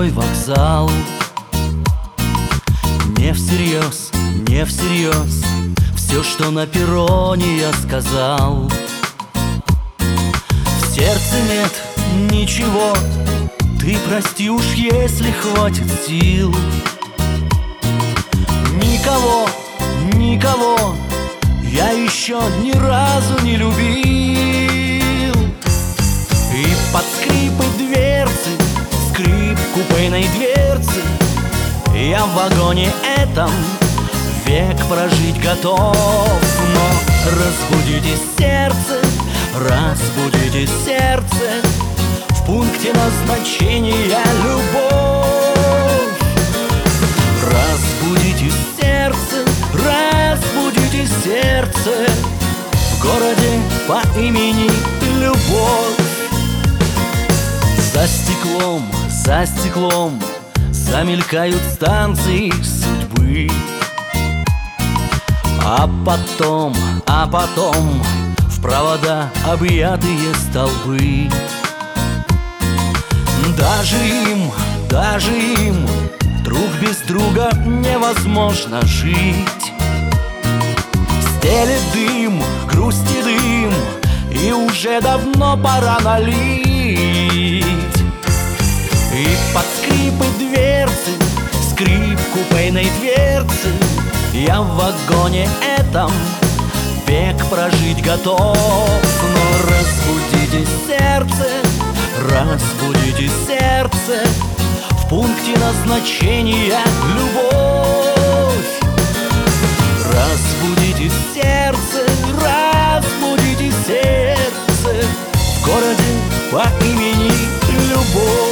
большой вокзал. Не всерьез, не всерьез все, что на перроне я сказал. В сердце нет ничего, ты прости уж, если хватит сил. Никого, никого я еще ни разу не любил. И под скрипы дверцы, скрип купейной дверцы, я в вагоне этом век прожить готов. Но разбудите сердце, разбудите сердце, в пункте назначения любовь. Разбудите сердце, разбудите сердце, в городе по имени Любовь. За стеклом замелькают станции судьбы. А потом в провода объятые столбы. Даже им друг без друга невозможно жить. Стелет дым, грусти дым, и уже давно пора налить. И под скрипы дверцы, скрип купейной дверцы, я в вагоне этом век прожить готов. Но разбудите сердце, разбудите сердце, в пункте назначения любовь. Разбудите сердце, разбудите сердце, в городе по имени Любовь.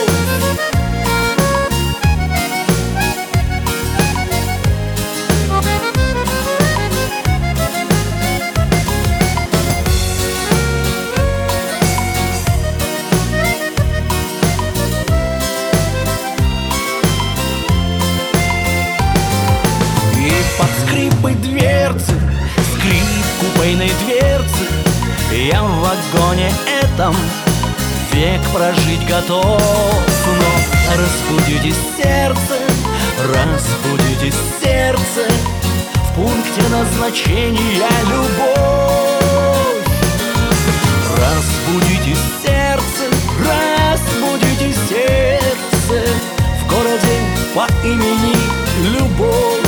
Под скрипы дверцы, скрип купейной дверцы, я в вагоне этом век прожить готов. Но разбудите сердце, разбудите сердце, в пункте назначения любовь. Разбудите сердце, разбудите сердце, в городе по имени Любовь.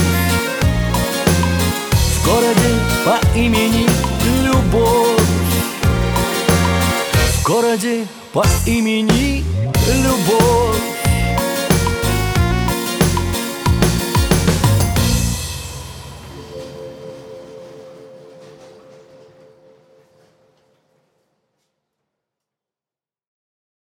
В городе по имени Любовь. В городе по имени Любовь.